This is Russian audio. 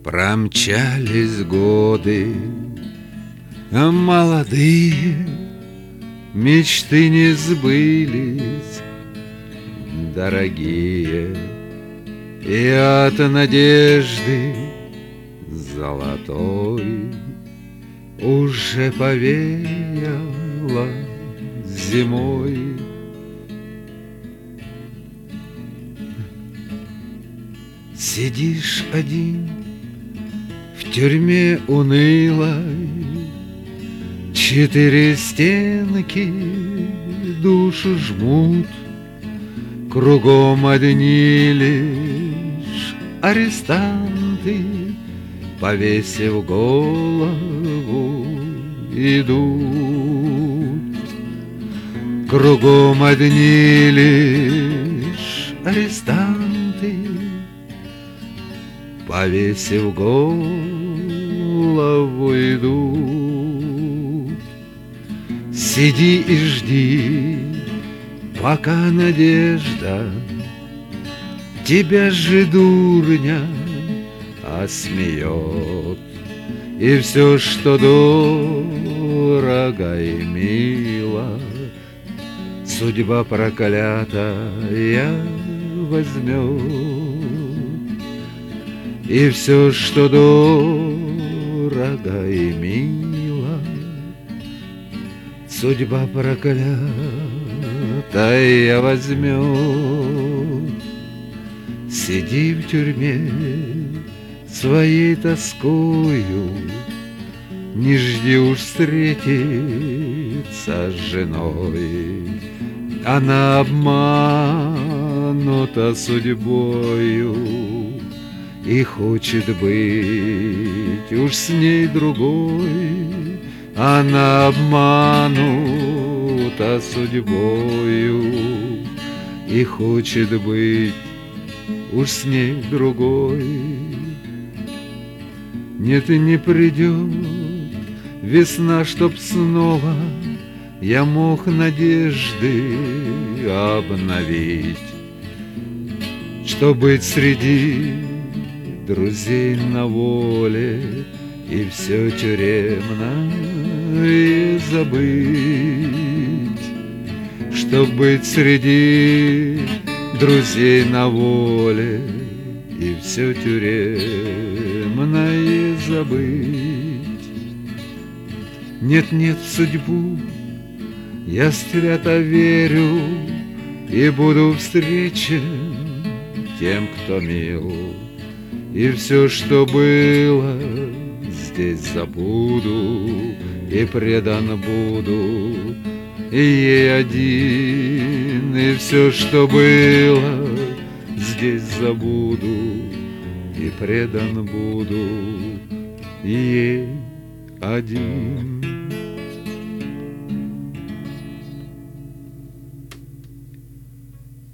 Промчались годы молодые, мечты не сбылись, дорогие, и от надежды золотой уже повеяло зимой. Сидишь один в тюрьме унылой, четыре стенки душу жмут, кругом одни лишь арестанты, повесив голову, идут. Кругом одни лишь арестанты, повесив голову, идут. Сиди и жди, пока надежда тебя же, дурня, осмеет, и все, что дорого и мило, судьба проклятая возьмет. И все, что дорого и мило, судьба проклятая возьмет. Сиди в тюрьме своей тоскою, не жди уж встретиться с женой. Она обманута судьбою и хочет быть уж с ней другой. Она обманута судьбою и хочет быть уж с ней другой. Нет, и не придет весна, чтоб снова я мог надежды обновить, чтоб быть среди друзей на воле и все тюремное забыть, чтоб быть среди друзей на воле и все тюремное забыть. Нет-нет, в судьбу я свято верю и буду встречен тем, кто мил, и все, что было, здесь забуду и предан буду и ей один. И все, что было, здесь забуду и предан буду ей один.